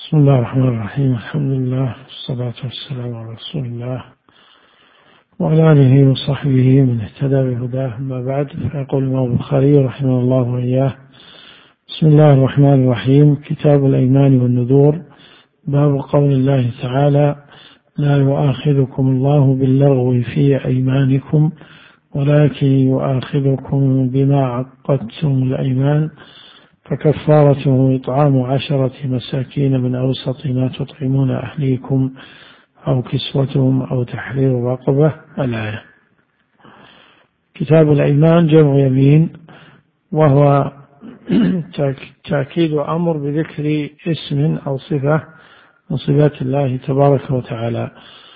بسم الله الرحمن الرحيم. الحمد لله والصلاة والسلام على رسول الله وعلى آله وصحبه من اهتدى بهداه. أما بعد، فيقول الإمام البخاري رحمه الله وإياه: بسم الله الرحمن الرحيم. كتاب الأيمان والنذور. باب قول الله تعالى: لا يؤاخذكم الله باللغو في أيمانكم ولكن يؤاخذكم بما عقدتم الأيمان، فكفارته إطعام 10 مساكين من أوسط ما تطعمون أهليكم أو كسوتهم أو تحرير رقبة. الآية. كتاب الأيمان جمع يمين، وهو تأكيد أمر بذكر اسم أو صفة من صفات الله تبارك وتعالى.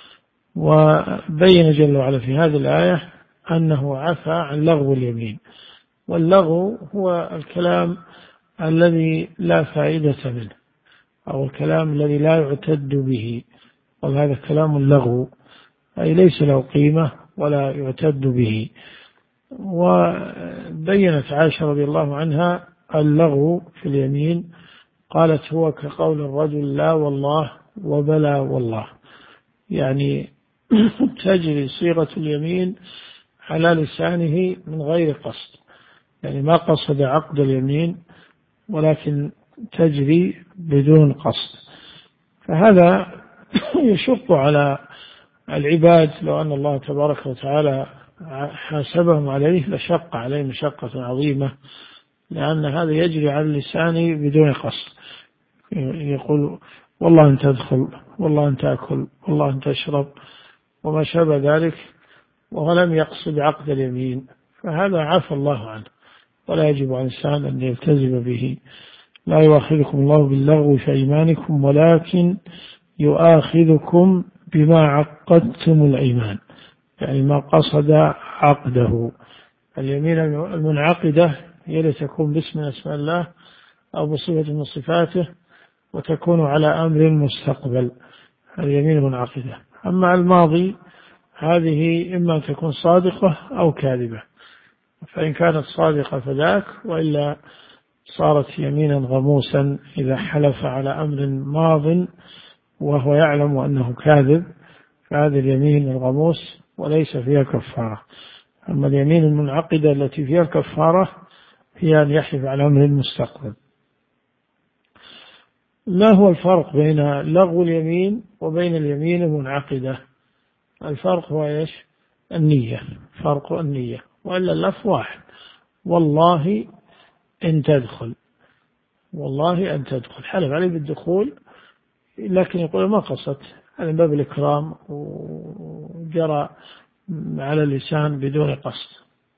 وبين جل وعلا في هذه الآية أنه عفى عن لغو اليمين، واللغو هو الكلام الذي لا فائدة منه، أو الكلام الذي لا يعتد به، وهذا كلام اللغو أي ليس له قيمة ولا يعتد به. وبينت عائشة رضي الله عنها اللغو في اليمين، قالت: هو كقول الرجل لا والله وبلا والله، يعني تجري صيغة اليمين على لسانه من غير قصد، يعني ما قصد عقد اليمين ولكن تجري بدون قصد. فهذا يشق على العباد، لو أن الله تبارك وتعالى حاسبهم عليه لشق عليه مشقة عظيمة، لأن هذا يجري على اللسان بدون قصد. يقول: والله أن تدخل، والله أن تأكل، والله أن تشرب، وما شابه ذلك، وهو لم يقصد عقد اليمين، فهذا عفى الله عنه ولا يجب على الإنسان أن يلتزم به. لا يؤاخذكم الله باللغو في أيمانكم ولكن يؤاخذكم بما عقدتم الأيمان، يعني ما قصد عقده. اليمين المنعقدة هي التي تكون باسم من أسماء الله أو بصفة من صفاته، وتكون على أمر مستقبل، اليمين المنعقدة. أما الماضي هذه إما أن تكون صادقة أو كاذبة، فإن كانت صادقة فذاك، وإلا صارت يمينا غموسا إذا حلف على أمر ماض وهو يعلم أنه كاذب، فهذه اليمين الغموس وليس فيها كفارة. أما اليمين المنعقدة التي فيها كفارة هي أن يحلف على أمر مستقبل. ما هو الفرق بين لغو اليمين وبين اليمين المنعقدة؟ الفرق هو إيش؟ النية، فرق النية، وإلا اللفظ واحد: والله إن تدخل، والله أن تدخل، حلف عليه بالدخول لكن يقول ما قصدت، هذا باب الإكرام وجرى على اللسان بدون قصد.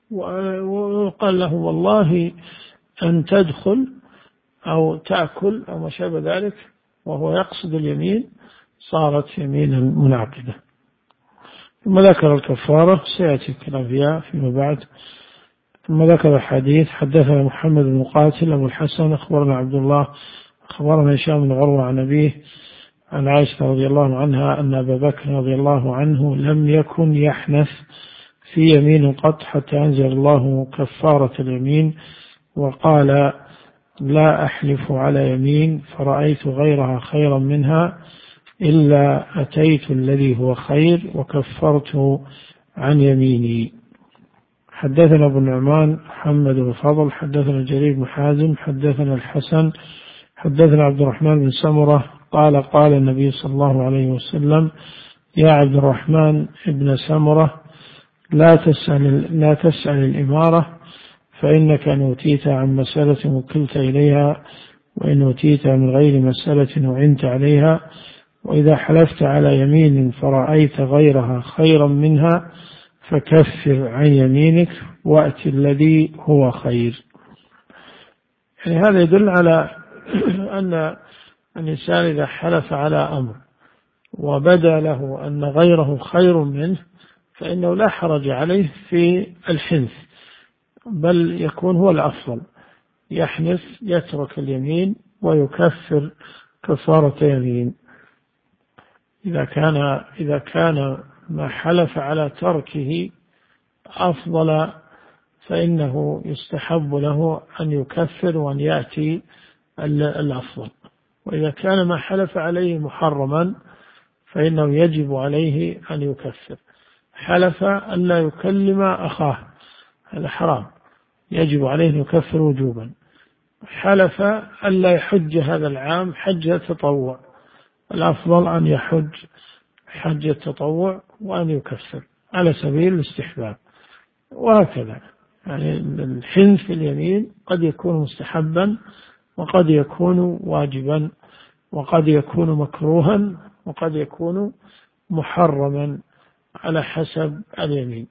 وقال له: والله أن تدخل أو تأكل أو ما شابه ذلك، وهو يقصد اليمين، صارت يمينا منعقدة. ثم ذكر الكفارة، سيأتي الكلام فيها فيما بعد. ثم ذكر الحديث: حدثنا محمد بن مقاتل أبو الحسن أخبرنا عبد الله أخبرنا هشام بن عروة عن أبيه عن عائشة رضي الله عنها أن أبا بكر رضي الله عنه لم يكن يحنث في يمين قط حتى أنزل الله كفارة اليمين، وقال: لا أحلف على يمين فرأيت غيرها خيرا منها إلا أتيت الذي هو خير وكفرت عن يميني. حدثنا ابن نعمان محمد بن فضل حدثنا جرير بن حازم حدثنا الحسن حدثنا عبد الرحمن بن سمرة قال: قال النبي صلى الله عليه وسلم: يا عبد الرحمن بن سمرة، لا تسأل الإمارة، فإنك إن أوتيت عن مسألة وكلت إليها، وإن أوتيت من غير مسألة أعنت عليها، وإذا حلفت على يمين فرأيت غيرها خيرا منها فكفر عن يمينك وأت الذي هو خير. يعني هذا يدل على أن الإنسان إذا حلف على أمر وبدا له أن غيره خير منه فإنه لا حرج عليه في الحنث، بل يكون هو الأفضل، يحنث، يترك اليمين ويكفر كفارة يمين. إذا كان ما حلف على تركه أفضل فإنه يستحب له أن يكفر وأن يأتي الأفضل. وإذا كان ما حلف عليه محرما فإنه يجب عليه أن يكفر. حلف أن لا يكلم أخاه، هذا حرام، يجب عليه أن يكفر وجوبا. حلف أن لا يحج هذا العام حج تطوع، الأفضل أن يحج حج التطوع وأن يكفر على سبيل الاستحباب. وهكذا يعني الحنث في اليمين قد يكون مستحبا وقد يكون واجبا وقد يكون مكروها وقد يكون محرما على حسب اليمين.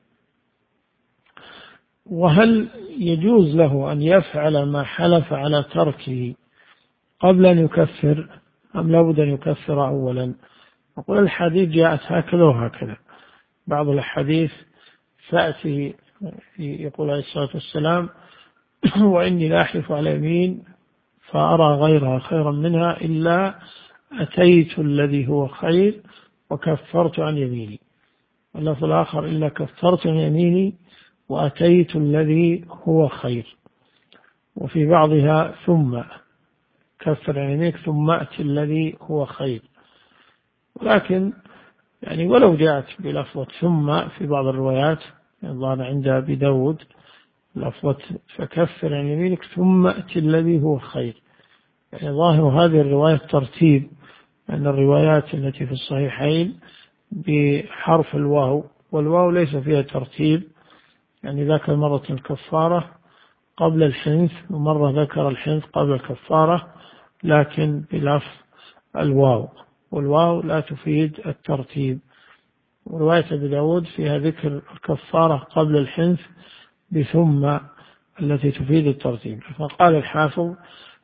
وهل يجوز له أن يفعل ما حلف على تركه قبل أن يكفر أم لابد أن يكفر أولا؟ نقول الحديث جاءت هكذا وهكذا. بعض الحديث تأتي يقول عليه الصلاة والسلام وإني لا أحلف على يمين فأرى غيرها خيرا منها إلا أتيت الذي هو خير وكفرت عن يميني، واللفظ الآخر إلا كفرت عن يميني وأتيت الذي هو خير، وفي بعضها ثم كفر عن يمينك ثم أتي الذي هو خير. ولكن يعني ولو جاءت بلفظة ثم في بعض الروايات الظاهر عند أبي داود لفظة فكفر عن يمينك ثم أتي الذي هو خير، يعني ظاهر هذه الرواية ترتيب، أن الروايات التي في الصحيحين بحرف الواو، والواو ليس فيها ترتيب، يعني ذكر مرة الكفارة قبل الحنث ومرة ذكر الحنث قبل الكفارة لكن بلفظ الواو، والواو لا تفيد الترتيب. ورواية أبي داود فيها ذكر الكفارة قبل الحنث بثم التي تفيد الترتيب. فقال الحافظ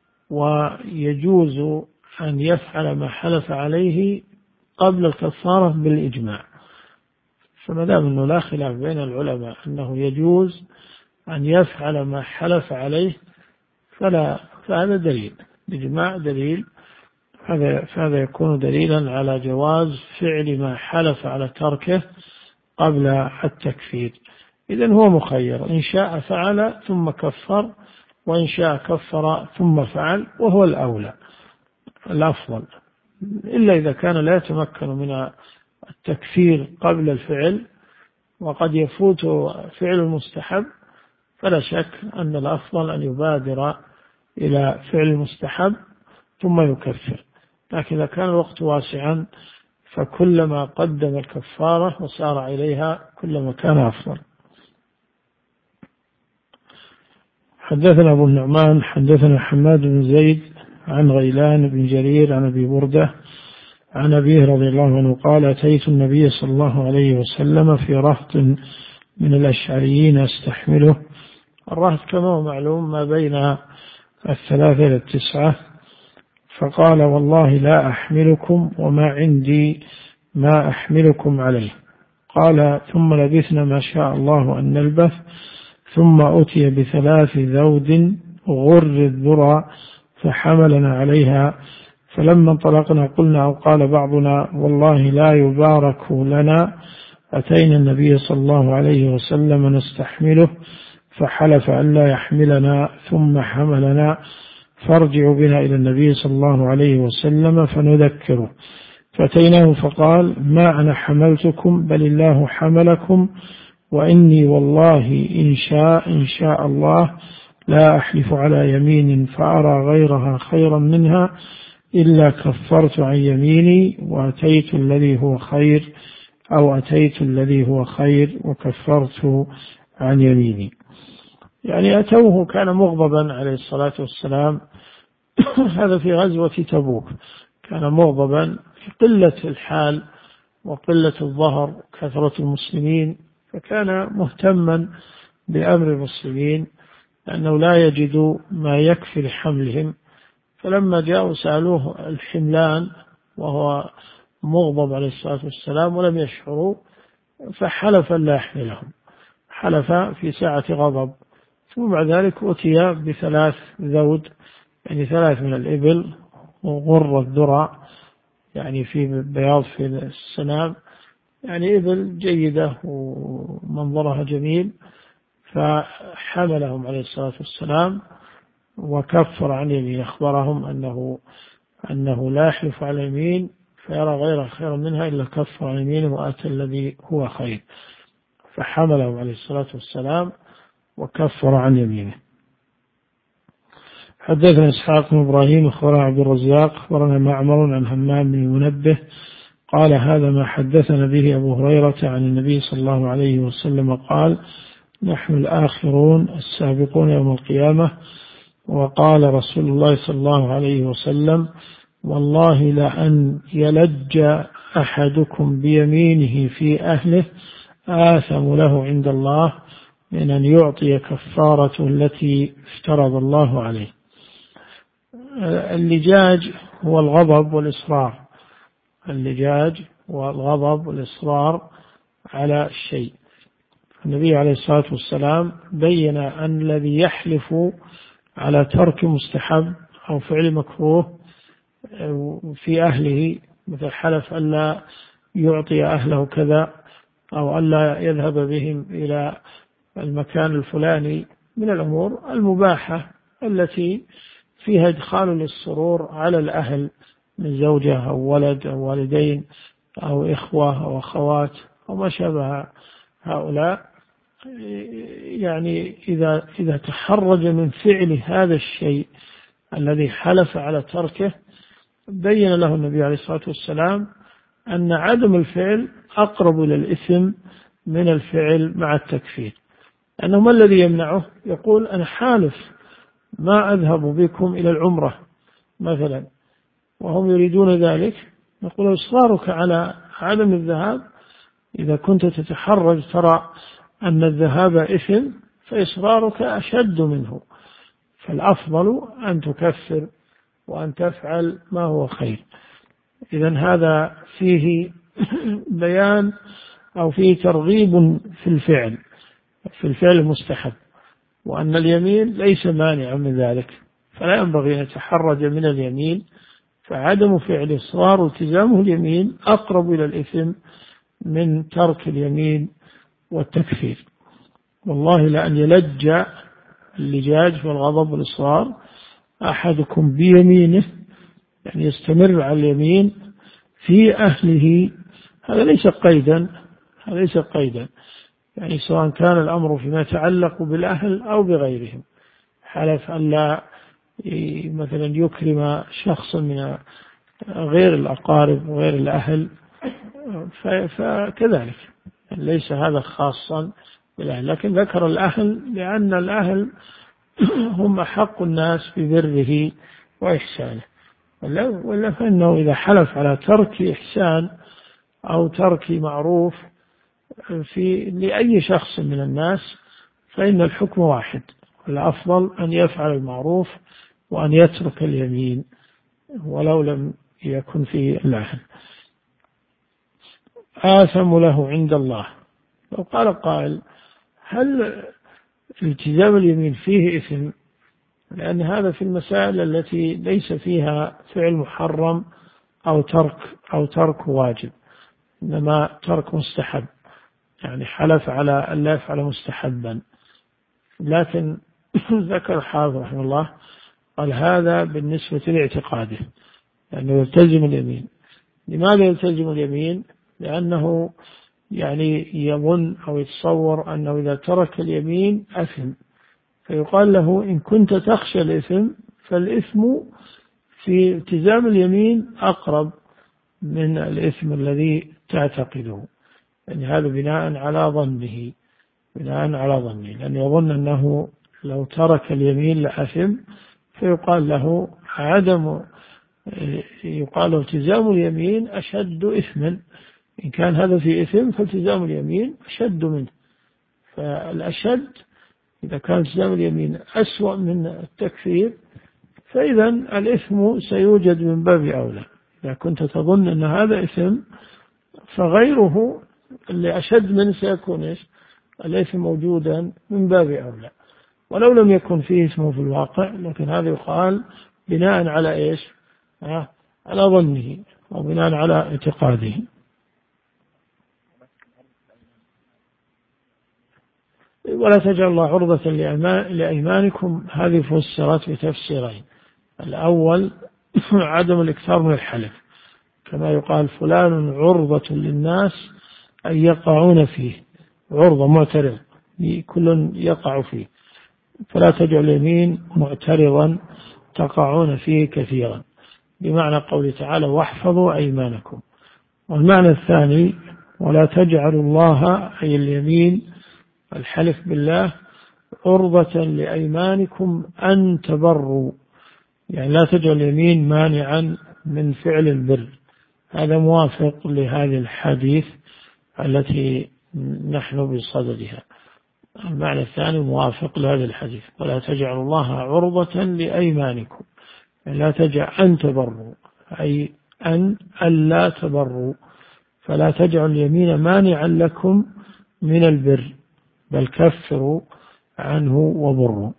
ويجوز أن يفعل ما حلف عليه قبل الكفارة بالإجماع. فما دام أنه لا خلاف بين العلماء أنه يجوز أن يفعل ما حلف عليه فهذا دليل، الإجماع دليل، فهذا يكون دليلا على جواز فعل ما حلف على تركه قبل التكفير. إذن هو مخير، إن شاء فعل ثم كفر وإن شاء كفر ثم فعل، وهو الأولى الأفضل، إلا إذا كان لا يتمكن من التكفير قبل الفعل وقد يفوت فعل المستحب، فلا شك أن الأفضل أن يبادر إلى فعل المستحب ثم يكفر. لكن إذا كان الوقت واسعا فكلما قدم الكفارة وسار إليها كلما كان أفضل. حدثنا أبو النعمان حدثنا حماد بن زيد عن غيلان بن جرير عن أبي بردة عن أبيه رضي الله عنه قال أتيت النبي صلى الله عليه وسلم في رهط من الأشعريين أستحمله. الرهط كما هو معلوم ما بين 3 إلى 9. فقال والله لا أحملكم وما عندي ما أحملكم عليه. قال ثم لبثنا ما شاء الله أن نلبث، ثم أتي ب3 ذود غر الذرى فحملنا عليها، فلما انطلقنا قلنا أو قال بعضنا والله لا يبارك لنا. أتينا النبي صلى الله عليه وسلم نستحمله فحلف أن لا يحملنا ثم حملنا، فارجعوا بنا إلى النبي صلى الله عليه وسلم فنذكره. فأتيناه فقال ما أنا حملتكم بل الله حملكم، وإني والله إن شاء الله لا أحلف على يمين فأرى غيرها خيرا منها إلا كفرت عن يميني وأتيت الذي هو خير، أو أتيت الذي هو خير وكفرت عن يميني. يعني أتوه كان مغضبا عليه الصلاة والسلام هذا في غزوة تبوك، كان مغضبا في قلة الحال وقلة الظهر كثرة المسلمين، فكان مهتما بأمر المسلمين لأنه لا يجد ما يكفي لحملهم. فلما جاءوا سألوه الحملان وهو مغضب عليه الصلاة والسلام ولم يشعروا، فحلف لا يحملهم، حلف في ساعة غضب. ثم بعد ذلك أتي ب3 ذود، يعني 3 من الإبل وغر الذرى، يعني في بياض في السنام، يعني إبل جيدة ومنظرها جميل، فحملهم عليه الصلاة والسلام وكفر عن يمين، أخبرهم أنه أنه لا يحلف على يمين فيرى غيرها خيرا منها إلا كفر عن يمينه وأتى الذي هو خير، فحمله عليه الصلاة والسلام وكفر عن يمينه. حدثنا إسحاق بن إبراهيم أخبرنا عبد الرزاق أخبرنا معمر عن همام بن منبه قال هذا ما حدثنا به أبو هريرة عن النبي صلى الله عليه وسلم قال نحن الآخرون السابقون يوم القيامة. وقال رسول الله صلى الله عليه وسلم والله لأن يلج أحدكم بيمينه في أهله آثم له عند الله من أن يعطي كفارة التي افترض الله عليه. اللجاج هو الغضب والإصرار، اللجاج والغضب والإصرار على الشيء. النبي عليه الصلاة والسلام بين أن الذي يحلف على ترك مستحب أو فعل مكروه في أهله، مثل حلف ألا يعطي أهله كذا أو ألا يذهب بهم إلى المكان الفلاني، من الأمور المباحة التي فيها إدخال للسرور على الأهل من زوجة أو ولد أو والدين أو إخوة أو أخوات أو ما شابه هؤلاء. يعني إذا تحرج من فعل هذا الشيء الذي حلف على تركه، بين له النبي عليه الصلاة والسلام أن عدم الفعل أقرب إلى الإثم من الفعل مع التكفير. أنه ما الذي يمنعه؟ يقول أنا حالف ما أذهب بكم إلى العمرة مثلا وهم يريدون ذلك، نقول إصرارك على عدم الذهاب إذا كنت تتحرج ترى أن الذهاب إثم فإصرارك أشد منه، فالأفضل أن تكفر وأن تفعل ما هو خير. إذن هذا فيه بيان أو فيه ترغيب في الفعل المستحب، وأن اليمين ليس مانعا من ذلك، فلا ينبغي أن يتحرج من اليمين، فعدم فعل إصرار والتزامه اليمين أقرب إلى الإثم من ترك اليمين والتكفير. والله لأن يلج اللجاج والغضب والإصرار أحدكم بيمينه، يعني يستمر على اليمين في أهله، هذا ليس قيدا، يعني سواء كان الأمر فيما يتعلق بالأهل أو بغيرهم، حلف أن لا مثلا يكرم شخصا من غير الأقارب وغير الأهل، فكذلك ليس هذا خاصا بالأهل، لكن ذكر الأهل لأن الأهل هم أحق الناس ببره وإحسانه، ولا فإنه إذا حلف على ترك إحسان أو ترك معروف لأي شخص من الناس فإن الحكم واحد، الأفضل أن يفعل المعروف وأن يترك اليمين ولو لم يكن فيه الأهل. آثم له عند الله. لو قال قائل هل التزام اليمين فيه إثم؟ لأن هذا في المسائل التي ليس فيها فعل محرم أو ترك واجب، إنما ترك مستحب، يعني حلف على أن لا يفعل مستحبا. لكن ذكر الحافظ رحمه الله قال هذا بالنسبة لاعتقاده، لأنه يلتزم اليمين. لماذا يلتزم اليمين؟ لأنه يعني يظن أو يتصور أنه إذا ترك اليمين أثم، فيقال له إن كنت تخشى الإثم فالإثم في التزام اليمين أقرب من الإثم الذي تعتقده، يعني هذا بناء على ظنه، لأنه يظن أنه لو ترك اليمين لأثم، فيقال له يقال التزام اليمين أشد إثما، إن كان هذا في إثم فالتزام اليمين أشد منه، فالأشد إذا كان التزام اليمين أسوأ من التكفير فإذا الإثم سيوجد من باب أولى. إذا كنت تظن أن هذا إثم فغيره اللي أشد منه سيكون الإثم موجودا من باب أولى، ولو لم يكن فيه اسمه في الواقع، لكن هذا يقال بناء على على ظنه أو بناء على اعتقاده. ولا تجعل الله عرضة لأيمانكم، هذه فسرت بتفسيرين. الأول عدم الإكثار من الحلف، كما يقال فلان عرضة للناس أن يقعون فيه، عرضة معترض كل يقع فيه، فلا تجعل اليمين معترضا تقعون فيه كثيرا، بمعنى قوله تعالى واحفظوا أيمانكم. والمعنى الثاني ولا تجعلوا الله أي اليمين الحلف بالله عرضة لأيمانكم أن تبروا، يعني لا تجعل اليمين مانعا من فعل البر. هذا موافق لهذه الحديث التي نحن بصددها. المعنى الثاني موافق لهذا الحديث ولا تجعلوا الله عرضة لأيمانكم، يعني لا تجعل أن تبروا، أي أن ألا تبروا، فلا تجعلوا اليمين مانعا لكم من البر، بل كفروا عنه وبروا.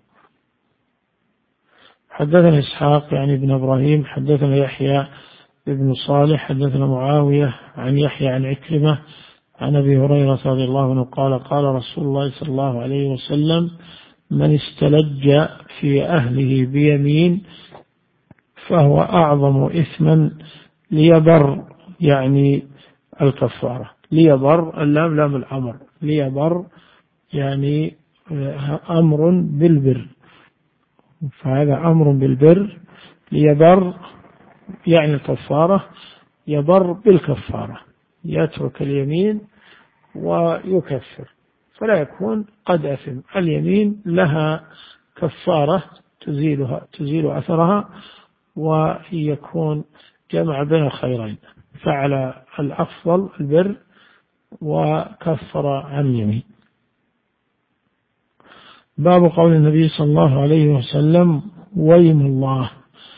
حدثنا إسحاق يعني ابن إبراهيم حدثنا يحيى ابن صالح حدثنا معاوية عن يحيى عن عكرمة عن أبي هريرة رضي الله عنه قال قال رسول الله صلى الله عليه وسلم من استلج في أهله بيمين فهو أعظم إثما ليبر، يعني الكفارة، ليبر اللام لام الأمر، ليبر يعني أمر بالبر، فهذا أمر بالبر، ليبر يعني الكفارة، يبر بالكفارة، يترك اليمين ويكفر، فلا يكون قد أثم. اليمين لها كفارة تزيل أثرها، ويكون جمع بين الخيرين، فعل الأفضل البر وكفر عن اليمين. باب قول النبي صلى الله عليه وسلم ويم الله.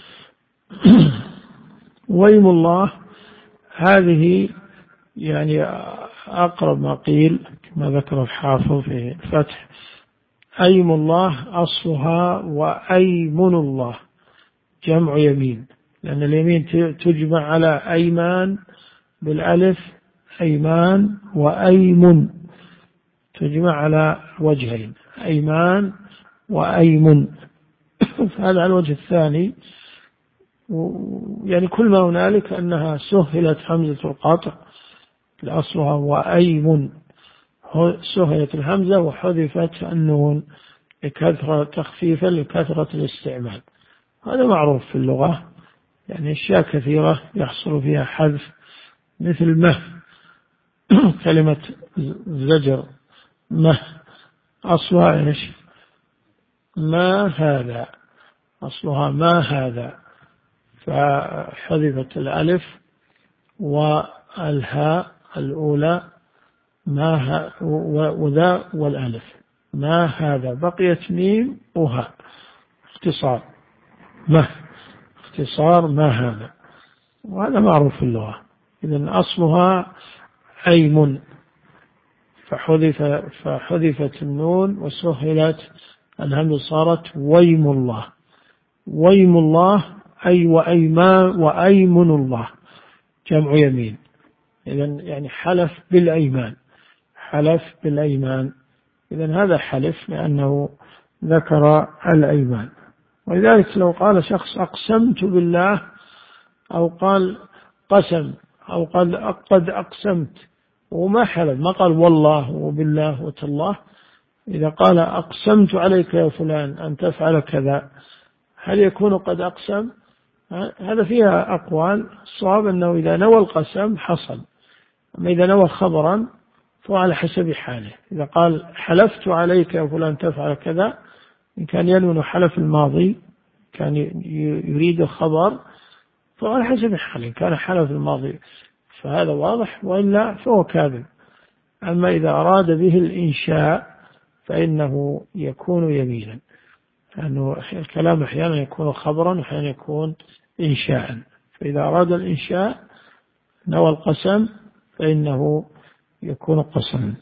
ويم الله هذه يعني أقرب ما قيل كما ذكر الحافظ في الفتح، أيم الله أصلها وأيمن الله جمع يمين، لأن اليمين تجمع على أيمان بالألف، أيمان وأيمن تجمع على وجهين، أيمان وأيمن. فهذا على الوجه الثاني، يعني كل ما هنالك أنها سهلت همزة القطع لأصلها وأيمن، سهلت الهمزة وحذفت النون لكثرة تخفيفا لكثرة الاستعمال. هذا معروف في اللغة، يعني أشياء كثيرة يحصل فيها حذف، مثل مه، كلمة زجر مه أصلها إيش؟ ما هذا، أصلها ما هذا، فحذفت الألف والهاء الأولى ما وذا والألف، ما هذا بقيت ميم وهاء، اختصار ما، اختصار ما هذا، وهذا معروف في اللغة. إذن أصلها أيمن، فحذفت النون وسهلت الهمزة صارت ويم الله. ويم الله أي وأيمن الله جمع يمين، إذن يعني حلف بالأيمان، حلف بالأيمان، إذن هذا حلف لأنه ذكر الأيمان. ولذلك لو قال شخص أقسمت بالله، أو قال قسم، أو قد أقسمت وما حلف، ما قال والله وبالله وتالله، إذا قال أقسمت عليك يا فلان أن تفعل كذا، هل يكون قد أقسم؟ هذا فيها أقوال. الصواب أنه إذا نوى القسم حصل، أما إذا نوى خبرا فهو على حسب حاله. إذا قال حلفت عليك يا فلان تفعل كذا، إن كان ينوي حلف الماضي كان يريد الخبر فهو على حسب حاله، إن كان حلف الماضي فهذا واضح، وإلا فهو كاذب. أما إذا أراد به الإنشاء فإنه يكون يمينا، لأنه الكلام أحيانا يكون خبرا وأحيانا يكون إنشاء، فإذا أراد الإنشاء نوى القسم فإنه يكون قسما.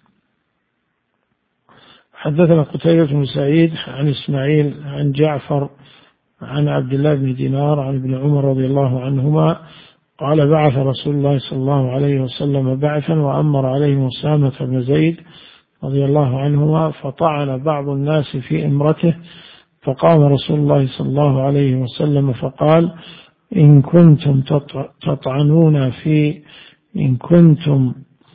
حدثنا قتيبة بن سعيد عن إسماعيل عن جعفر عن عبد الله بن دينار عن ابن عمر رضي الله عنهما قال بعث رسول الله صلى الله عليه وسلم بعثا وأمر عليهم أسامة بن زيد رضي الله عنهما، فطعن بعض الناس في امرته، فقام رسول الله صلى الله عليه وسلم فقال إن كنتم تطعنون إن كنتم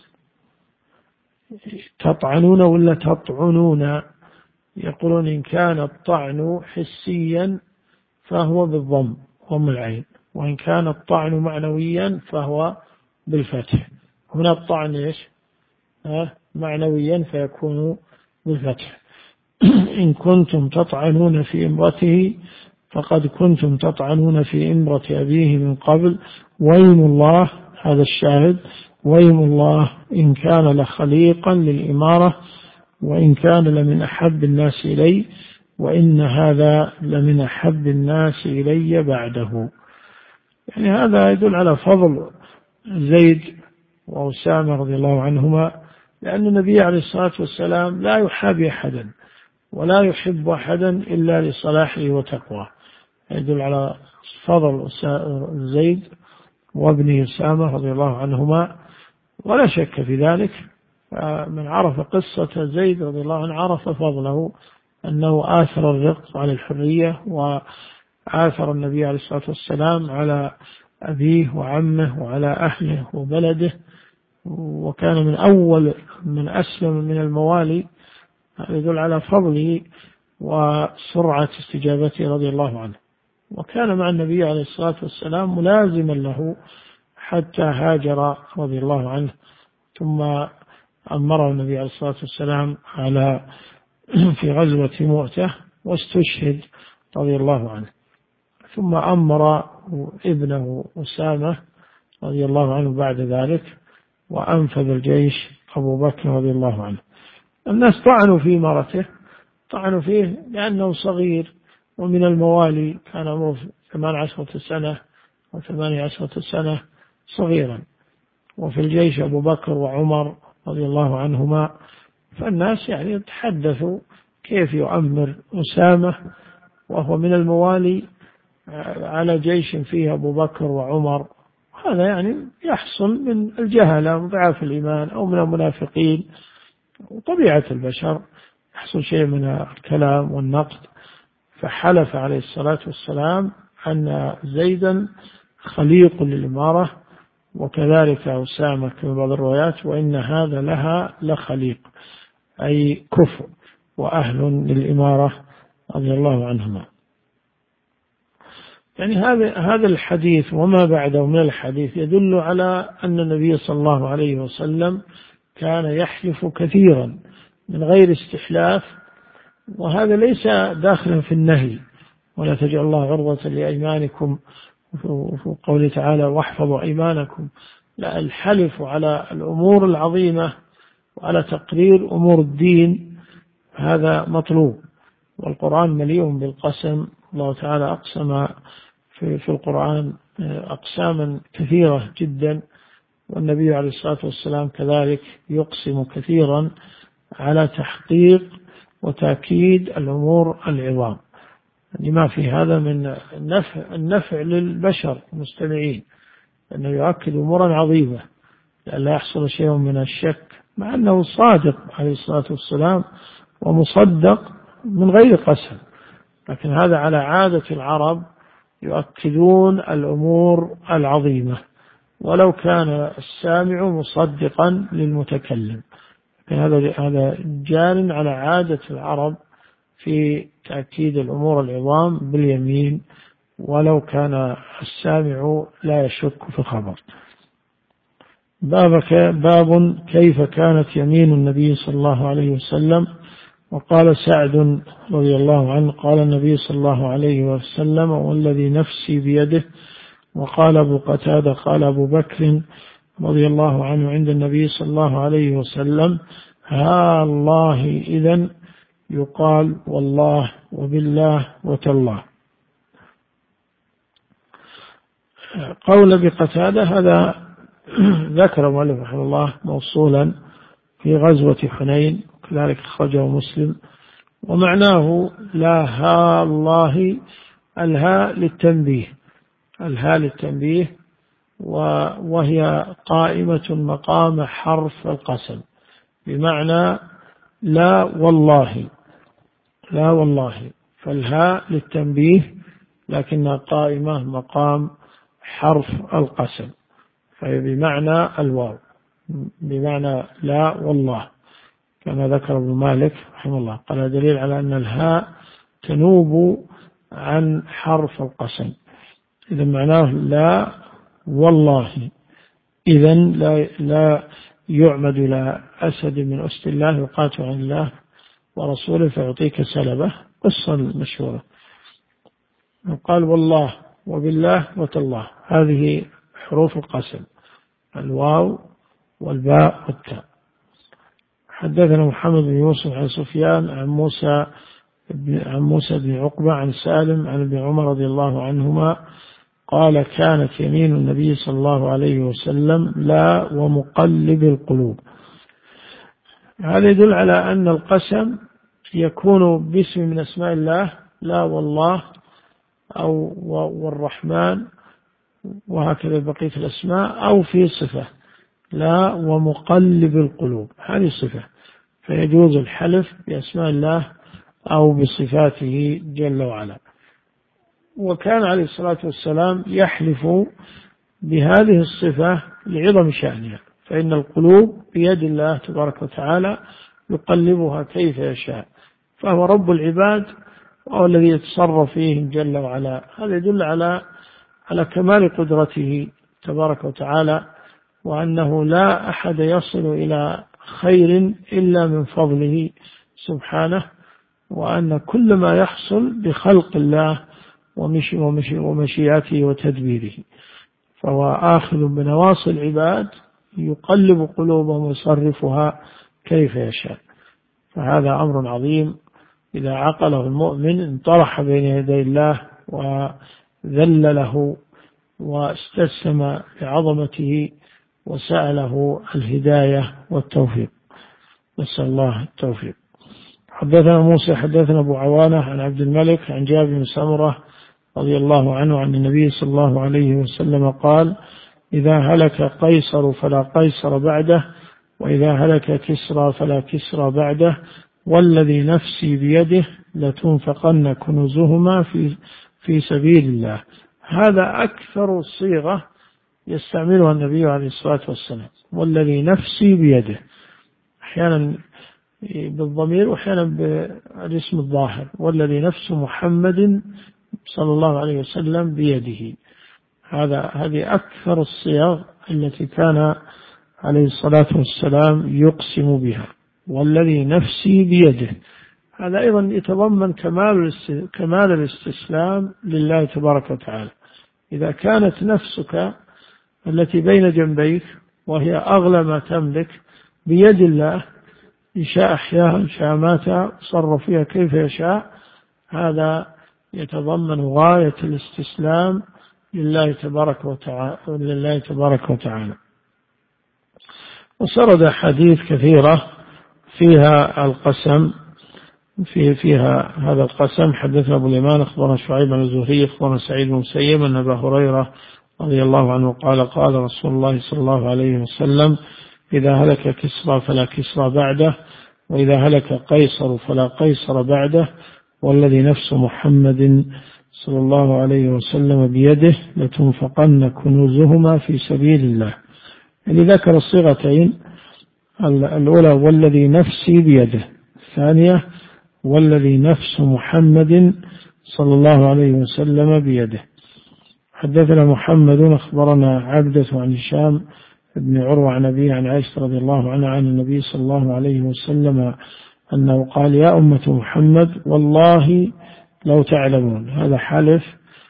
تطعنون ولا تطعنون، يقولون إن كان الطعن حسيا فهو بالضم ضم العين، وإن كان الطعن معنويا فهو بالفتح. هنا الطعن إيش؟ معنويا فيكون بالفتح. إن كنتم تطعنون في امرته فقد كنتم تطعنون في امرة أبيه من قبل، ويم الله، هذا الشاهد، ويم الله إن كان لخليقا للإمارة، وإن كان لمن أحب الناس إلي، وإن هذا لمن أحب الناس إلي بعده. يعني هذا يدل على فضل زيد وأسامة رضي الله عنهما، لأن النبي عليه الصلاة والسلام لا يحابي أحدا ولا يحب أحدا إلا لصلاحه وتقواه. يدل على فضل زيد وابن أسامة رضي الله عنهما، ولا شك في ذلك. من عرف قصة زيد رضي الله عنه عرف فضله، أنه آثر الرق على الحرية، وآثر النبي عليه الصلاة والسلام على أبيه وعمه وعلى أهله وبلده، وكان من أول من أسلم من الموالي. هذا يدل على فضله وسرعة استجابته رضي الله عنه. وكان مع النبي عليه الصلاة والسلام ملازما له حتى هاجر رضي الله عنه، ثم أمره النبي عليه الصلاة والسلام على في غزوة مؤتة واستشهد رضي الله عنه، ثم أمر ابنه أسامة رضي الله عنه بعد ذلك، وأنفذ الجيش أبو بكر رضي الله عنه. الناس طعنوا في إمارته، طعنوا فيه لأنه صغير ومن الموالي، كان عمره 18 سنة أو 18 سنة، صغيرا، وفي الجيش أبو بكر وعمر رضي الله عنهما. فالناس يعني يتحدثوا كيف يؤمر أسامة وهو من الموالي على جيش فيه أبو بكر وعمر. هذا يعني يحصل من الجهلة وضعاف الإيمان أو من المنافقين، وطبيعة البشر يحصل شيء من الكلام والنقد. فحلف عليه الصلاة والسلام أن زيدا خليق للإمارة، وكذلك أسامة في بعض الروايات، وإن هذا لها لخليق، أي كفء وأهل للإمارة رضي الله عنهما. يعني هذا الحديث وما بعده من الحديث يدل على أن النبي صلى الله عليه وسلم كان يحلف كثيرا من غير استحلاف، وهذا ليس داخلا في النهي، ولا تجعل الله عرضة لأيمانكم، في قوله تعالى واحفظوا أيمانكم. لا، الحلف على الأمور العظيمة وعلى تقرير أمور الدين هذا مطلوب، والقرآن مليء بالقسم. الله تعالى أقسم في القرآن أقساما كثيرة جدا، والنبي عليه الصلاة والسلام كذلك يقسم كثيرا على تحقيق وتأكيد الأمور العظام، لما في هذا من النفع للبشر المستمعين، أنه يؤكد أمورا عظيمة لئلا يحصل شيء من الشك، مع أنه صادق عليه الصلاة والسلام ومصدق من غير قسم، لكن هذا على عادة العرب، يؤكدون الأمور العظيمة ولو كان السامع مصدقا للمتكلم. لكن هذا جار على عادة العرب في تأكيد الأمور العظام باليمين ولو كان السامع لا يشك في الخبر. باب كيف كانت يمين النبي صلى الله عليه وسلم. وقال سعد رضي الله عنه قال النبي صلى الله عليه وسلم والذي نفسي بيده. وقال أبو قتادة قال أبو بكر رضي الله عنه عند النبي صلى الله عليه وسلم ها الله إذن يقال والله وبالله وتالله. قول أبي قتادة هذا ذكر مؤلف رحمه الله موصولا في غزوة حنين، كذلك أخرجه مسلم، ومعناه لا ها الله، الهاء للتنبيه، الهاء للتنبيه، وهي قائمة مقام حرف القسم، بمعنى لا والله، لا والله، فالهاء للتنبيه لكنها قائمة مقام حرف القسم، فهي بمعنى الواو، بمعنى لا والله، كما ذكر ابن مالك رحمه الله، قال دليل على أن الهاء تنوب عن حرف القسم، إذا معناه لا والله، إذا لا يعمد إلى أسد من أسد الله يقاتل عن الله ورسوله فيعطيك سلبه، قصة المشهورة، قال والله وبالله وتالله، هذه حروف القسم، الواو والباء والتاء. حدثنا محمد بن يوسف عن سفيان عن موسى بن عقبة عن سالم عن ابن عمر رضي الله عنهما قال كانت يمين النبي صلى الله عليه وسلم لا ومقلب القلوب. هذا يدل على أن القسم يكون باسم من أسماء الله، لا والله أو والرحمن وهكذا بقية الأسماء، أو في صفة لا ومقلب القلوب، هذه صفة، فيجوز الحلف بأسماء الله أو بصفاته جل وعلا. وكان عليه الصلاة والسلام يحلف بهذه الصفة لعظم شأنها، فإن القلوب بيد الله تبارك وتعالى يقلبها كيف يشاء، فهو رب العباد وهو الذي يتصرف فيهم جل وعلا. هذا يدل على كمال قدرته تبارك وتعالى، وأنه لا أحد يصل إلى خير إلا من فضله سبحانه، وأن كل ما يحصل بخلق الله ومشيئته وتدبيره، فهو آخذ بنواصي العباد يقلب قلوبهم ويصرفها كيف يشاء. فهذا أمر عظيم إذا عقله المؤمن انطرح بين يدي الله وذل له واستسلم لعظمته وسأله الهداية والتوفيق، نسأل الله التوفيق. حدثنا موسى حدثنا أبو عوانة عن عبد الملك عن جابر بن سمرة رضي الله عنه عن النبي صلى الله عليه وسلم قال إذا هلك قيصر فلا قيصر بعده، وإذا هلك كسرى فلا كسرى بعده، والذي نفسي بيده لتنفقن كنوزهما في سبيل الله. هذا أكثر صيغة يستعملها النبي عليه الصلاة والسلام، والذي نفسي بيده، أحيانا بالضمير وأحيانا بالاسم الظاهر، والذي نفس محمد صلى الله عليه وسلم بيده. هذه أكثر الصيغ التي كان عليه الصلاة والسلام يقسم بها، والذي نفسي بيده. هذا أيضا يتضمن كمال الاستسلام لله تبارك وتعالى. إذا كانت نفسك التي بين جنبيك وهي أغلى ما تملك بيد الله، إن شاء أحياها إن شاء مات، صرف فيها كيف يشاء، هذا يتضمن غاية الاستسلام لله تبارك وتعالى. وسرد حديث كثيرة فيها القسم، فيها هذا القسم. حدثنا أبو اليمان أخبرنا شعيب عن الزهري أخبرنا سعيد بن مسيب أن أبا هريرة رضي الله عنه قال قال رسول الله صلى الله عليه وسلم إذا هلك كسرى فلا كسرى بعده، وإذا هلك قيصر فلا قيصر بعده، والذي نفس محمد صلى الله عليه وسلم بيده لتنفقن كنوزهما في سبيل الله. يعني ذكر الصيغتين، الأولى والذي نفسي بيده، الثانية والذي نفس محمد صلى الله عليه وسلم بيده. حدثنا محمد أخبرنا عبدة عن هشام بن عروة عن أبيه عن عائشة رضي الله عنها عن النبي صلى الله عليه وسلم أنه قال يا أمة محمد والله لو تعلمون، هذا حلف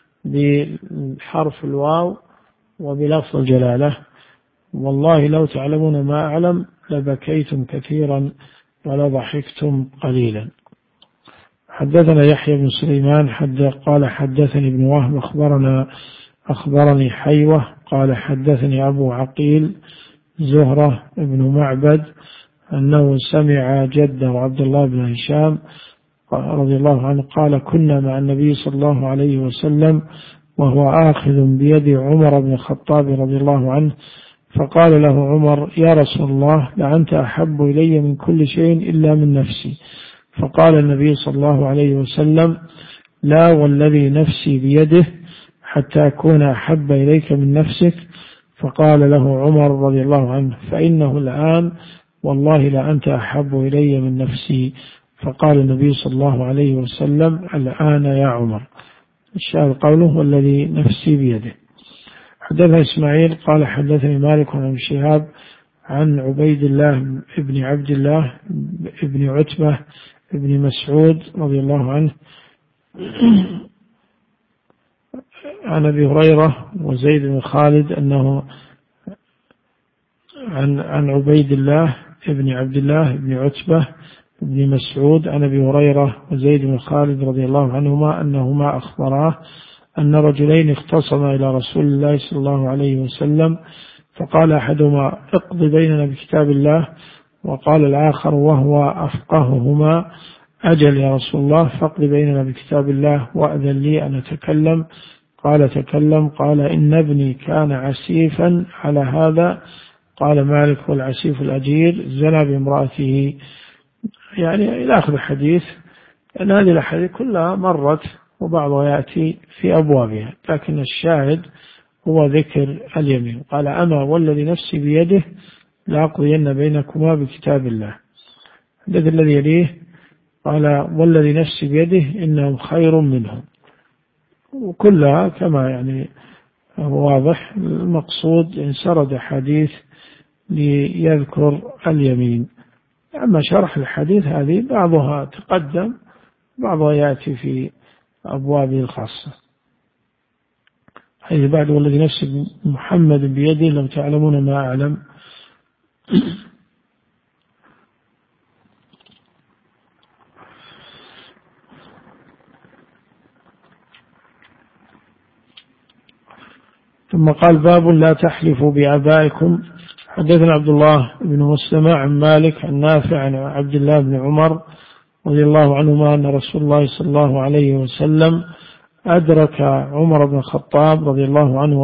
بحرف الواو وبلفظ الجلالة، والله لو تعلمون ما أعلم لبكيتم كثيرا ولضحكتم قليلا. حدثنا يحيى بن سليمان قال حدثني ابن وهب أخبرني حيوة قال حدثني أبو عقيل زهرة بن معبد أنه سمع جده عبد الله بن هشام رضي الله عنه قال كنا مع النبي صلى الله عليه وسلم وهو آخذ بيد عمر بن الخطاب رضي الله عنه، فقال له عمر يا رسول الله لأنت أحب إلي من كل شيء إلا من نفسي. فقال النبي صلى الله عليه وسلم لا والذي نفسي بيده حتى أكون أحب إليك من نفسك. فقال له عمر رضي الله عنه: فإنه الآن والله لأنت أحب إلي من نفسي. فقال النبي صلى الله عليه وسلم: الآن يا عمر. الشاهد قوله: والذي نفسي بيده. حدثنا إسماعيل قال حدثني مالك عن شهاب عن عبيد الله بن عبد الله بن عتبة بن مسعود رضي الله عنه عن أبي هريرة وزيد بن خالد أنه عن عبيد الله بن عبد الله بن عتبة بن مسعود عن أبي هريرة وزيد بن خالد رضي الله عنهما أنهما أخبراه أن رجلين اختصما إلى رسول الله صلى الله عليه وسلم، فقال أحدهما: اقض بيننا بكتاب الله، وقال الآخر وهو أفقههما: أجل يا رسول الله، فاقض بيننا بكتاب الله وأذن لي أن أتكلم. قال: تكلم. قال: إن ابني كان عسيفا على هذا. قال مالك: والعسيف الأجير زنى بامرأته، يعني إلى آخر الحديث. أن هذه الأحاديث كلها مرت وبعضها يأتي في أبوابها، لكن الشاهد هو ذكر اليمين. قال: أما والذي نفسي بيده لأقضين بينكما بكتاب الله. الذي يليه قال: والذي نفسي بيده إنهم خير منهم. وكلها كما يعني واضح. المقصود إن سرد حديث ليذكر اليمين. أما شرح الحديث هذه بعضها تقدم، بعضها يأتي في أبوابه الخاصة. حيث بعد: والذي نفس محمد بيده لو تعلمون ما أعلم. ثم قال: باب لا تحلفوا بآبائكم. حدثنا عبد الله بن مسلم عن مالك عن نافع عن عبد الله بن عمر رضي الله عنهما أن رسول الله صلى الله عليه وسلم أدرك عمر بن الخطاب رضي الله عنه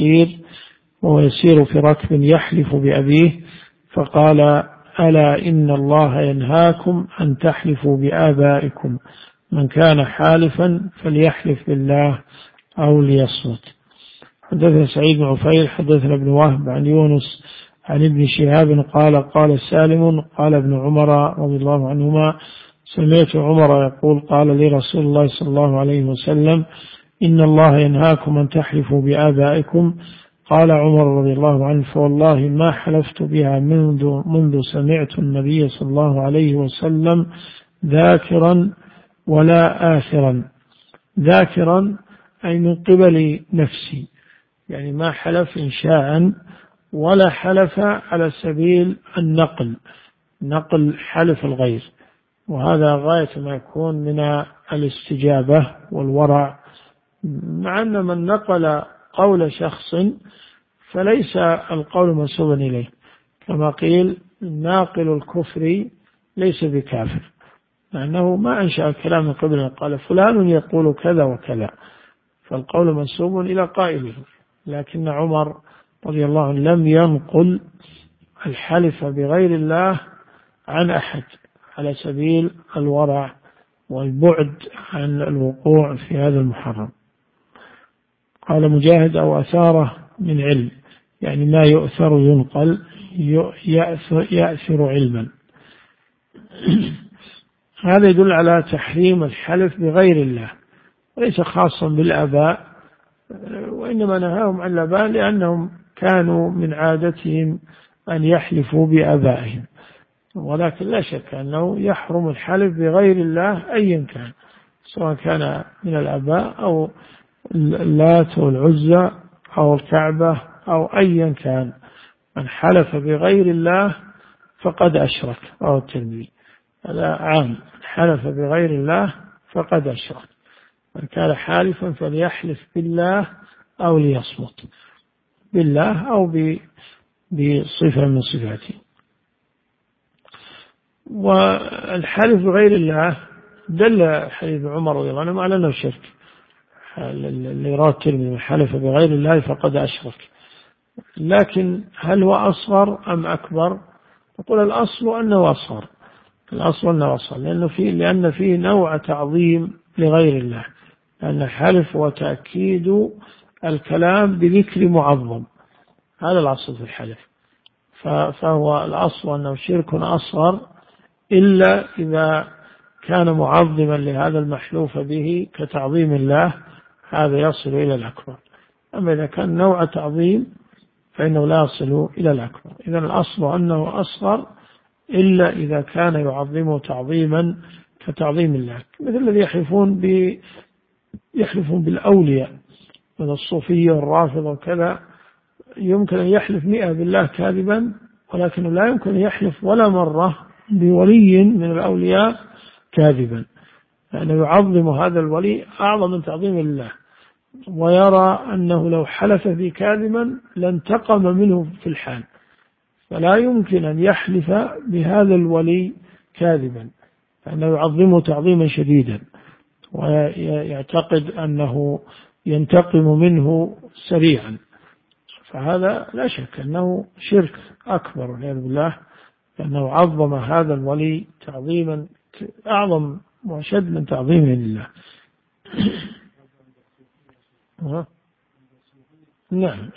وهو يسير في ركب يحلف بأبيه، فقال: ألا إن الله ينهاكم أن تحلفوا بآبائكم، من كان حالفا فليحلف بالله أو ليصمت. حدثنا سعيد بن عفير حدثنا ابن وهب عن يونس عن ابن شهاب قال سالم قال ابن عمر رضي الله عنهما: سمعت عمر يقول: قال لي رسول الله صلى الله عليه وسلم: إن الله ينهاكم أن تحلفوا بآبائكم. قال عمر رضي الله عنه: فوالله ما حلفت بها منذ سمعت النبي صلى الله عليه وسلم ذاكرا ولا آثرا. ذاكرا أي من قبل نفسي، يعني ما حلف إنشاء ولا حلف على سبيل نقل حلف الغير، وهذا غاية ما يكون من الاستجابة والورع. مع أن من نقل قول شخص فليس القول منسوبا إليه، كما قيل: ناقل الكفر ليس بكافر، لأنه ما أنشأ الكلام من قبل، قال فلان يقول كذا وكذا، فالقول منسوب إلى قائله. لكن عمر رضي الله عنه لم ينقل الحلف بغير الله عن أحد على سبيل الورع والبعد عن الوقوع في هذا المحرم. قال مجاهد: أو أثاره من علم، يعني ما يؤثر ينقل، يأثر علما. هذا يدل على تحريم الحلف بغير الله، وليس خاصا بالآباء، وإنما نهاهم عن الآباء لأنهم كانوا من عادتهم أن يحلفوا بآبائهم. ولكن لا شك أنه يحرم الحلف بغير الله أيا كان، سواء كان من الآباء أو اللات والعزى أو الكعبة أو أيا كان. من حلف بغير الله فقد أشرك. رواه الترمذي. هذا عام: حلف بغير الله فقد أشرك. من كان حالفا فليحلف بالله أو ليصمت، بالله أو بصفة من صفاته. والحلف بغير الله دل حديث عمر رضي الله عنه على أنه شرك. اللي رواه الترمذي: من حلف بغير الله فقد أشرك. لكن هل هو أصغر أم أكبر؟ نقول الأصل أنه أصغر. لأن فيه نوع تعظيم لغير الله، لأن الحلف هو تأكيد الكلام بذكر معظم، هذا الأصل في الحلف. فهو الأصل أنه شرك أصغر إلا إذا كان معظما لهذا المحلوف به كتعظيم الله، هذا يصل إلى الأكبر. أما إذا كان نوع تعظيم فإنه لا يصل إلى الأكبر. إذن الأصل أنه أصغر إلا إذا كان يعظمه تعظيما كتعظيم الله، مثل الذي يحلفون بالأولياء من الصوفية والرافضة وكذا، يمكن أن يحلف 100 بالله كاذبا، ولكنه لا يمكن أن يحلف ولا مرة بولي من الأولياء كاذبا، لأنه يعظم هذا الولي أعظم من تعظيم الله، ويرى أنه لو حلف به كاذبا لانتقم منه في الحال، فلا يمكن أن يحلف بهذا الولي كاذبا، لأنه يعظمه تعظيما شديدا ويعتقد أنه ينتقم منه سريعا. فهذا لا شك أنه شرك أكبر والعياذ بالله، لأنه عظم هذا الولي تعظيما أعظم وأشد من تعظيمه لله. نعم.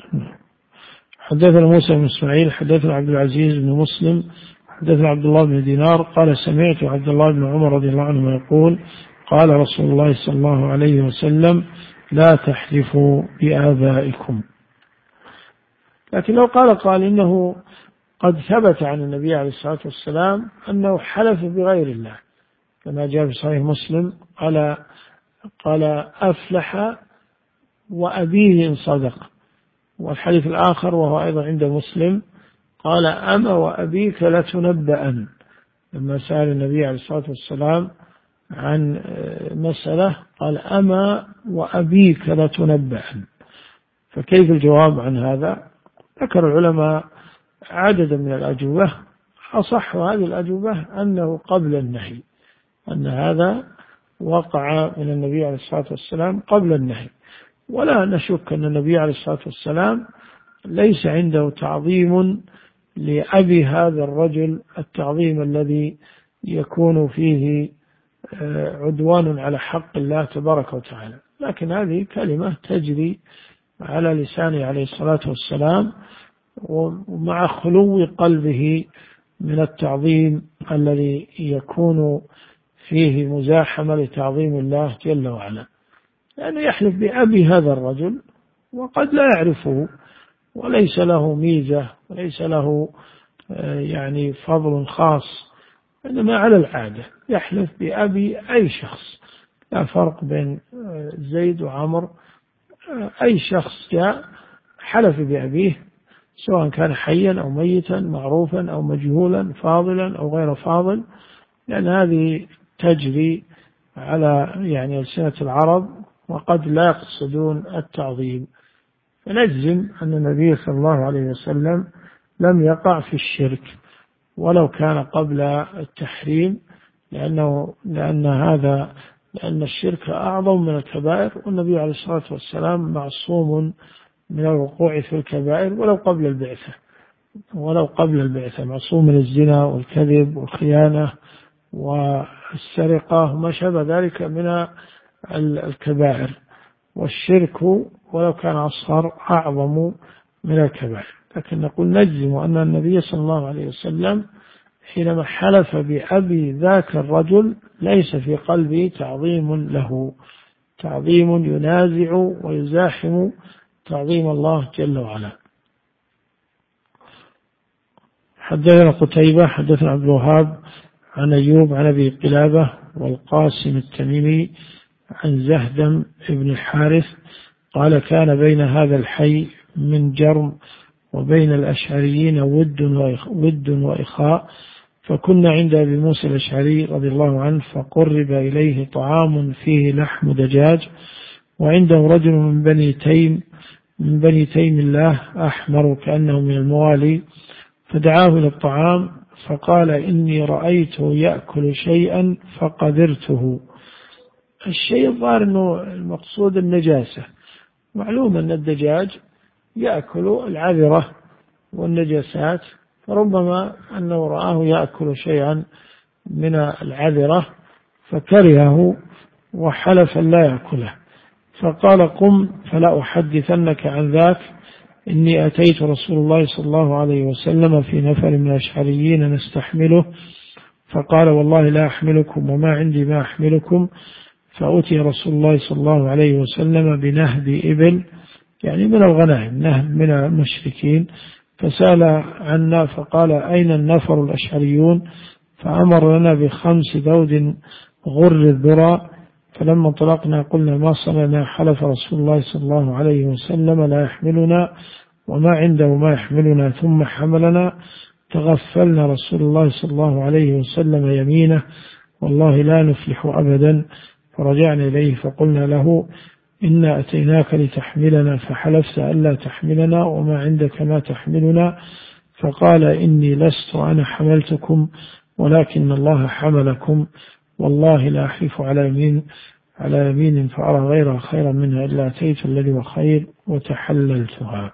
حدثنا موسى بن إسماعيل حدثنا عبد العزيز بن مسلم حدثنا عبد الله بن دينار قال سمعت عبد الله بن عمر رضي الله عنه يقول قال رسول الله صلى الله عليه وسلم لا تحلفوا بآبائكم. لكن لو قال إنه قد ثبت عن النبي عليه الصلاة والسلام أنه حلف بغير الله، كما جاء في صحيح مسلم قال أفلح وأبيه إن صدق. والحديث الآخر وهو أيضا عند مسلم قال أما وأبيك لتنبأن، لما سأل النبي عليه الصلاة والسلام عن مسألة قال أما وأبيك لتنبأن. فكيف الجواب عن هذا؟ ذكر العلماء عددا من الأجوبة، أصح هذه الأجوبة أنه قبل النهي، أن هذا وقع من النبي عليه الصلاة والسلام قبل النهي. ولا نشك أن النبي عليه الصلاة والسلام ليس عنده تعظيم لأبي هذا الرجل التعظيم الذي يكون فيه عدوان على حق الله تبارك وتعالى، لكن هذه كلمة تجري على لسانه عليه الصلاة والسلام، ومع خلو قلبه من التعظيم الذي يكون فيه مزاحمة لتعظيم الله جل وعلا، لأنه يحلف بأبي هذا الرجل وقد لا يعرفه وليس له ميزة وليس له يعني فضل خاص، إنما على العادة يحلف بأبي أي شخص، لا فرق بين زيد وعمر، أي شخص جاء حلف بأبيه سواء كان حيا أو ميتا، معروفا أو مجهولا، فاضلا أو غير فاضل، لأن هذه تجري على يعني ألسنة العرب وقد لا يقصدون التعظيم. فنجزم أن النبي صلى الله عليه وسلم لم يقع في الشرك ولو كان قبل التحريم، لأن الشرك أعظم من الكبائر، والنبي عليه الصلاة والسلام معصوم من الوقوع في الكبائر ولو قبل البعثة معصوم من الزنا والكذب والخيانة والسرقة وما شابه ذلك من الكبائر، والشرك ولو كان أصغر أعظم من الكبائر. لكن نقول نجزم أن النبي صلى الله عليه وسلم حينما حلف بأبي ذاك الرجل ليس في قلبه تعظيم له، تعظيم ينازع ويزاحم تعظيم الله جل وعلا. حدثنا قتيبة حدثنا عبد الوهاب عن أيوب عن أبي قلابة والقاسم التميمي عن زهدم ابن الحارث قال كان بين هذا الحي من جرم وبين الأشعريين ود وإخاء، فكنا عند أبي موسى الأشعري رضي الله عنه فقرب إليه طعام فيه لحم دجاج، وعنده رجل من بني تيم الله أحمر كأنه من الموالي، فدعاه إلى الطعام فقال إني رأيته يأكل شيئا فقدرته. الشيء الظاهر أنه المقصود النجاسة، معلوم أن الدجاج يأكل العذرة والنجاسات، فربما أنه رآه يأكل شيئا من العذرة فكرهه وحلف لا يأكله، فقال قم فلا أحدثنك عن ذاك، إني أتيت رسول الله صلى الله عليه وسلم في نفر من الأشعريين نستحمله، فقال والله لا أحملكم وما عندي ما أحملكم. فأتي رسول الله صلى الله عليه وسلم بنهب إبل، يعني من الغنائم، نهب من المشركين، فسأل عنا فقال أين النفر الأشعريون؟ فأمر لنا ب5 ذود غر الذرى. فلما انطلقنا قلنا ما صنعنا؟ حلف رسول الله صلى الله عليه وسلم لا يحملنا وما عنده ما يحملنا، ثم حملنا. تغفلنا رسول الله صلى الله عليه وسلم يمينه والله لا نفلح أبدا. فرجعنا إليه فقلنا له إنا أتيناك لتحملنا فحلفت ألا تحملنا وما عندك ما تحملنا. فقال إني لست أنا حملتكم ولكن الله حملكم، والله لا أحلف على يمين فأرى غيرها خيرا منها إلا أتيت الذي هو خير وتحللتها.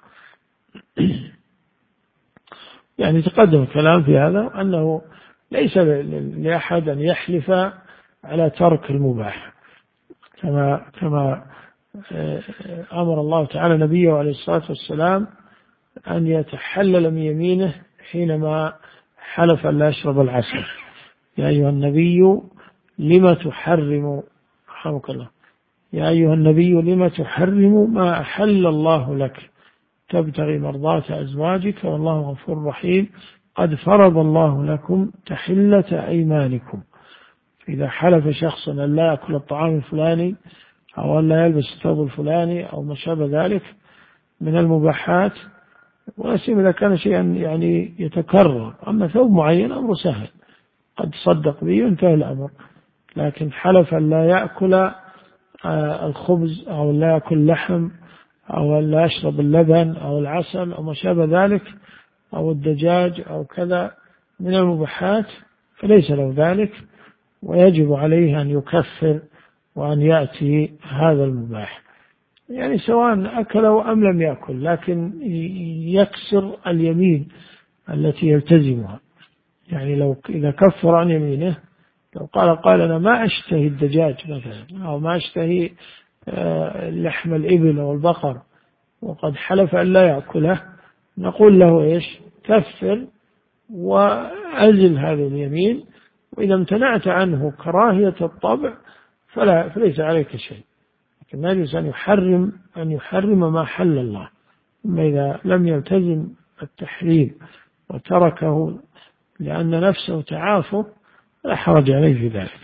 يعني تقدم الكلام في هذا أنه ليس لأحد أن يحلف على ترك المباح، كما أمر الله تعالى نبيه عليه الصلاة والسلام أن يتحلل من يمينه حينما حلف أن لا يشرب العسل. يا أيها النبي لما تحرم، رحمك الله، يا أيها النبي لما تحرم ما أحل الله لك تبتغي مرضات أزواجك والله غفور رحيم قد فرض الله لكم تحلة أيمانكم. إذا حلف شخص أن لا يأكل الطعام الفلاني أو أن لا يلبس الثوب الفلاني أو ما شابه ذلك من المباحات، وأسيم إذا كان شيئا يعني يتكرر، أما ثوب معين أمر سهل قد تصدق به وانتهى الأمر. لكن حلف أن لا يأكل الخبز أو لا يأكل لحم أو لا يشرب اللبن أو العسل أو ما شابه ذلك أو الدجاج أو كذا من المباحات فليس له ذلك، ويجب عليه أن يكفر وأن يأتي هذا المباح، يعني سواء أكله أم لم يأكل، لكن يكسر اليمين التي يلتزمها. يعني لو إذا كفر عن يمينه، لو قال أنا ما أشتهي الدجاج مثلا أو ما أشتهي لحم الإبل أو البقر وقد حلف أن لا يأكله، نقول له إيش؟ كفر وأزل هذه اليمين، وإذا امتنعت عنه كراهية الطبع فليس عليك شيء. لكن لا يجوز أن يحرم ما حل الله، أما إذا لم يلتزم التحريم وتركه لأن نفسه تعافه لا حرج عليه في ذلك.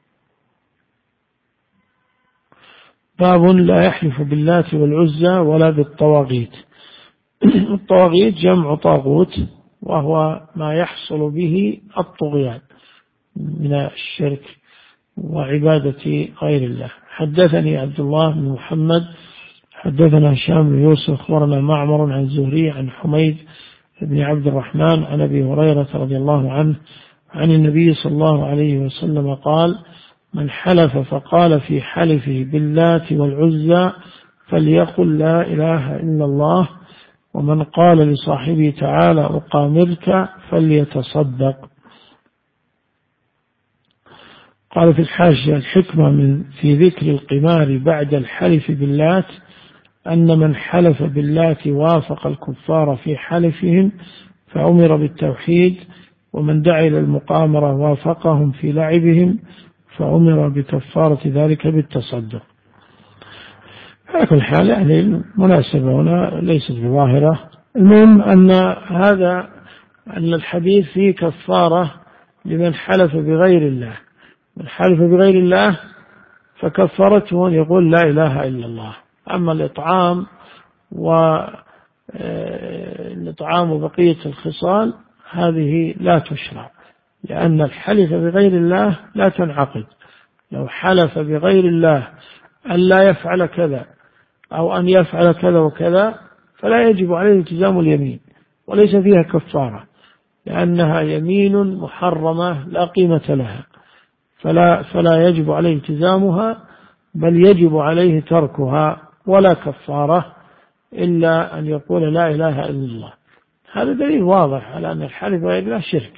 باب لا يحلف باللات والعزى ولا بالطواغيت. الطواغيت جمع طاغوت، وهو ما يحصل به الطغيان من الشرك وعبادة غير الله. حدثني عبد الله بن محمد حدثنا هشام بن يوسف أخبرنا معمر عن زهري عن حميد بن عبد الرحمن عن أبي هريرة رضي الله عنه عن النبي صلى الله عليه وسلم قال: من حلف فقال في حلفه باللات والعزى فليقل لا إله إلا الله، ومن قال لصاحبه تعالى أقامرك فليتصدق. قال في الحاشية: الحكمة في ذكر القمار بعد الحلف باللات أن من حلف باللات وافق الكفار في حلفهم فأمر بالتوحيد، ومن دعا إلى المقامرة وافقهم في لعبهم فأمر بكفارة ذلك بالتصدق. على كل حال يعني المناسبة هنا ليست بظاهرة. المهم أن الحديث فيه كفارة لمن حلف بغير الله. من حلف بغير الله فكفرته أن يقول لا إله إلا الله. أما الإطعام وبقية الخصال هذه لا تشرع، لأن الحلف بغير الله لا تنعقد. لو حلف بغير الله أن لا يفعل كذا أو أن يفعل كذا وكذا فلا يجب عليه التزام اليمين، وليس فيها كفارة، لأنها يمين محرمة لا قيمة لها، فلا يجب عليه التزامها، بل يجب عليه تركها، ولا كفارة إلا أن يقول لا إله إلا الله. هذا دليل واضح على أن الحلف بغير الله شرك،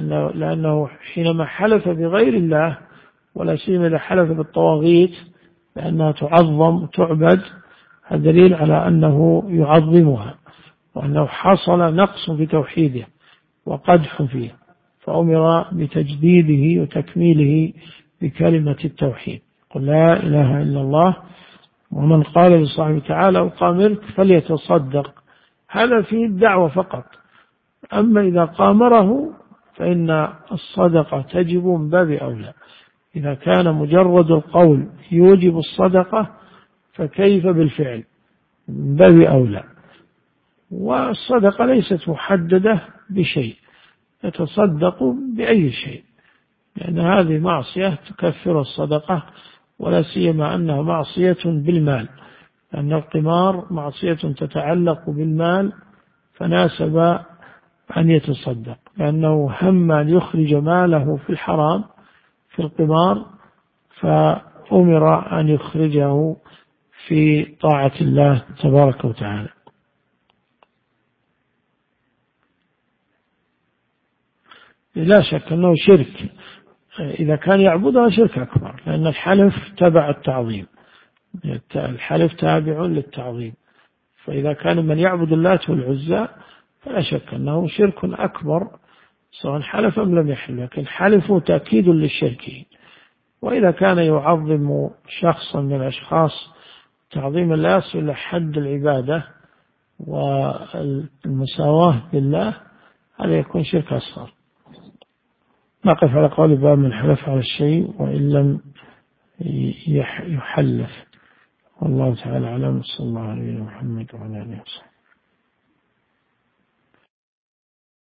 لأنه حينما حلف بغير الله، ولا سيما إذا حلف بالطواغيت لأنها تعظم تعبد، هذا دليل على أنه يعظمها وأنه حصل نقص في توحيده وقدح فيه، فأمر بتجديده وتكميله بكلمة التوحيد. قل لا إله إلا الله. ومن قال لصاحبه تعالى أقامرك فليتصدق، هذا فيه الدعوة فقط. أما إذا قامره فإن الصدقة تجب من باب أولى. إذا كان مجرد القول يوجب الصدقة فكيف بالفعل؟ من باب أولى. والصدقة ليست محددة بشيء، يتصدق بأي شيء، لأن هذه معصية تكفر الصدقة، ولا سيما أنها معصية بالمال، لأن القمار معصية تتعلق بالمال، فناسب أن يتصدق، لأنه هم أن يخرج ماله في الحرام في القمار، فأمر أن يخرجه في طاعة الله تبارك وتعالى. لا شك أنه شرك، إذا كان يعبدها شرك أكبر، لأن الحلف تبع التعظيم، الحلف تابع للتعظيم، فإذا كان من يعبد اللات والعزى فلا شك أنه شرك أكبر سواء حلف أم لم يحلف، لكن حلفه تأكيد للشرك. وإذا كان يعظم شخصا من الأشخاص تعظيم لا يصل إلى حد العبادة والمساواة بالله، هذا يكون شرك أصغر. نقف على قول باب من حلف على الشيء وإن لم يحلف. والله تعالى أعلم. صلى الله عليه وسلم وعلى آله وصحبه.